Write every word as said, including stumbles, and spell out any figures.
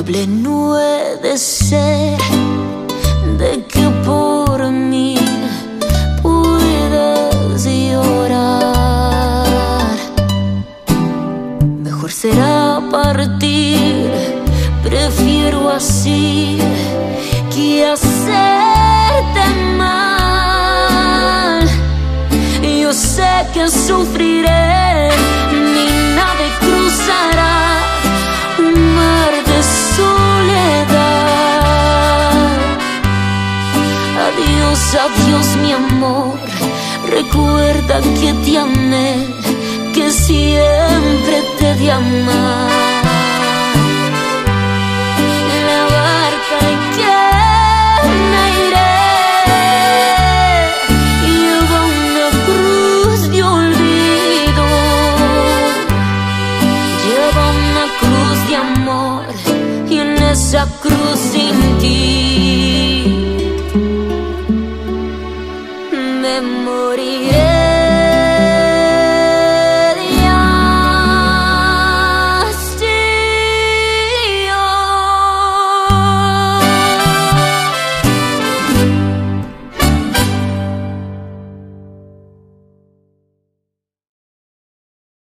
culpable no he de ser de que por mí puedas llorar. Mejor será partir, prefiero así que hacerte mal. Yo sé que sufriré, mi nave cruzará un mar de soledad. Adiós, adiós mi amor, recuerda que te amé, que siempre te he de amar. La barca en que me iré lleva una cruz de olvido, lleva una cruz de amor, y en esa cruz sin ti me moriré.